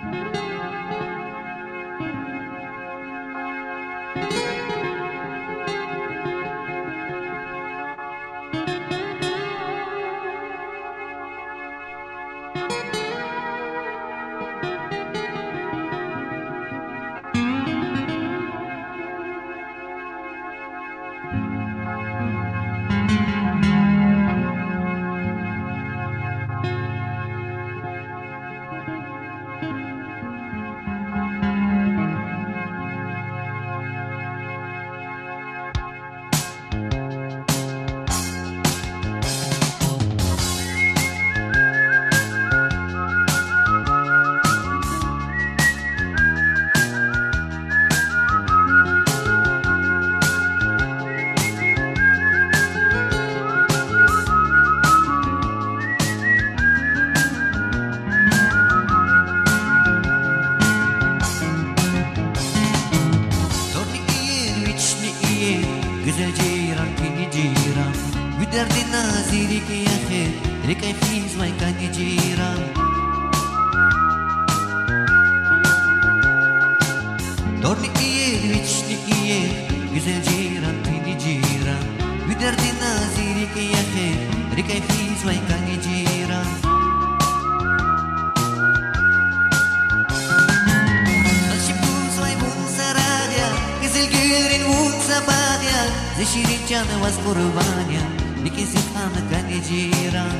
güzel ceyran beni ceyran Güderdin nazirik ya khair Rikay fiz vay kani ceyran Dorni iyer vichni iyer Güzel ceyran beni ceyran Güderdin nazirik ya khair Rikay fiz vay kani ceyran Zişirin canı vaz kurbanya Nikisi kanı kani ceyran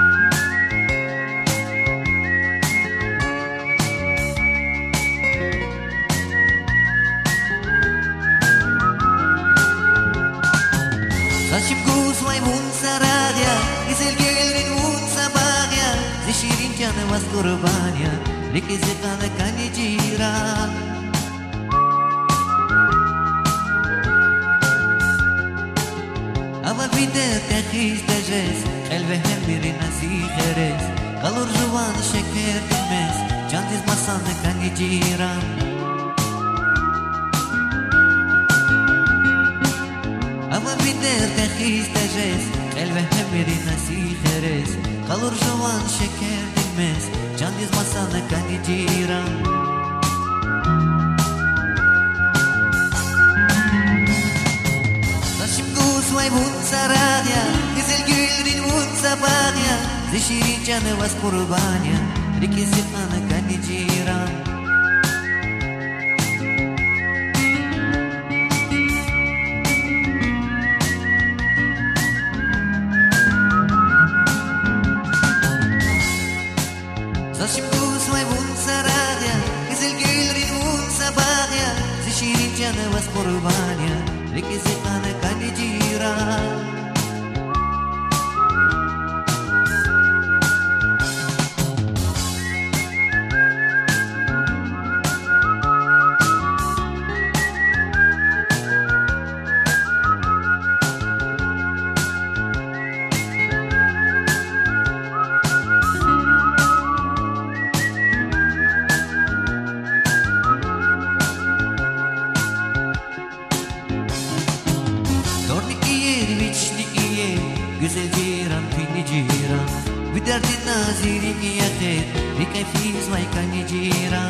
Saçım kuz vay bun saradya Güzel gelin bun sabahya Zişirin canı vaz kurbanya Nikisi kanı kani ceyran Ama bider tehiz tecez Elvehem biri nazi kherez Kalur juvan şeker bilmez Can dizmasanı kani ceyran Ama bider tehiz tecez Elvehem biri nazi kherez Kalur juvan şeker bilmez Can dizmasanı kani ceyran Vay bun saradya Güzel gülrin bun sabahya Zişirin canı vaz kurbanya Rikisi kanı kani ceyran Saçım kuz vay bun saradya Güzel gülrin bun sabahya Zişirin canı vaz kurbanya Rikisi kanı kani ceyran Güzel ceyran beni ceyran Güderdin nazirik ya khair Rikay fiz vay kani ceyran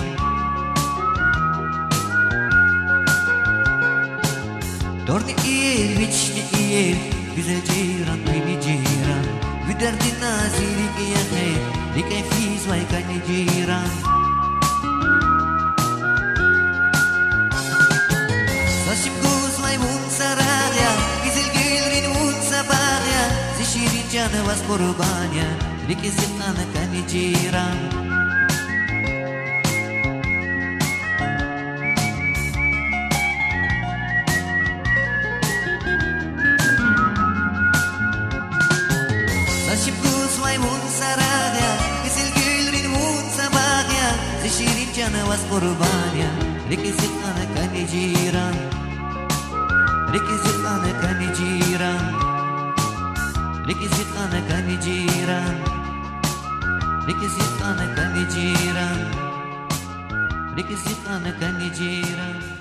Dorni iyer vichni iyer Güzel ceyran beni ceyran Güderdin nazirik ya khair Rikay fiz vay kani ceyran Saçım kuz vay bun saradya Güzel gülrin bun sabahya Zişirin canı vaz kurbanya Rikisi kanı kani ceyran Saçım kuz vay bun saradya Güzel gülrin bun sabahya Zişirin canı vaz kurbanya Rikisi kanı kani ceyran Rikisi kanı kani ceyran Rikisi kanı kani ceyran Rikisi kanı kani ceyran Rikisi kanı kani ceyran